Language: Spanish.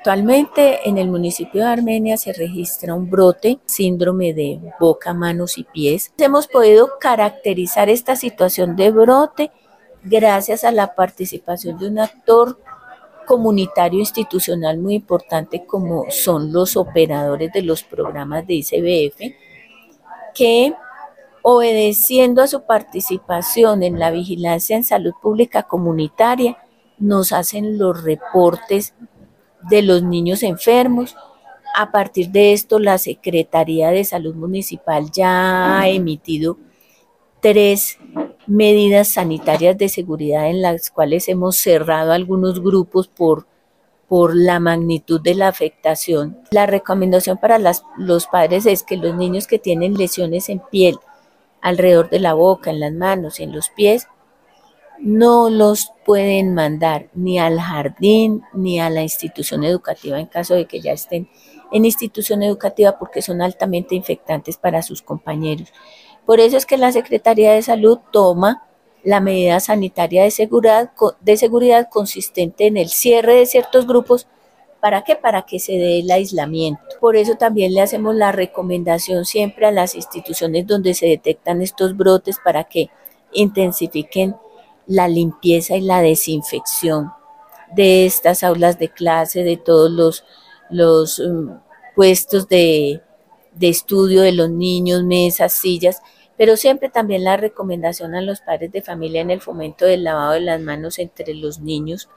Actualmente en el municipio de Armenia se registra un brote, síndrome de boca, manos y pies. Hemos podido caracterizar esta situación de brote gracias a la participación de un actor comunitario institucional muy importante como son los operadores de los programas de ICBF, que obedeciendo a su participación en la vigilancia en salud pública comunitaria, nos hacen los reportes de los niños enfermos. A partir de esto, la Secretaría de Salud Municipal ya ha emitido 3 medidas sanitarias de seguridad en las cuales hemos cerrado algunos grupos por la magnitud de la afectación. La recomendación para los padres es que los niños que tienen lesiones en piel, alrededor de la boca, en las manos y en los pies, no los pueden mandar ni al jardín ni a la institución educativa en caso de que ya estén en institución educativa porque son altamente infectantes para sus compañeros. Por eso es que la Secretaría de Salud toma la medida sanitaria de seguridad consistente en el cierre de ciertos grupos. ¿Para qué? Para que se dé el aislamiento. Por eso también le hacemos la recomendación siempre a las instituciones donde se detectan estos brotes para que intensifiquen la limpieza y la desinfección de estas aulas de clase, de todos los puestos de estudio de los niños, mesas, sillas, pero siempre también la recomendación a los padres de familia en el fomento del lavado de las manos entre los niños.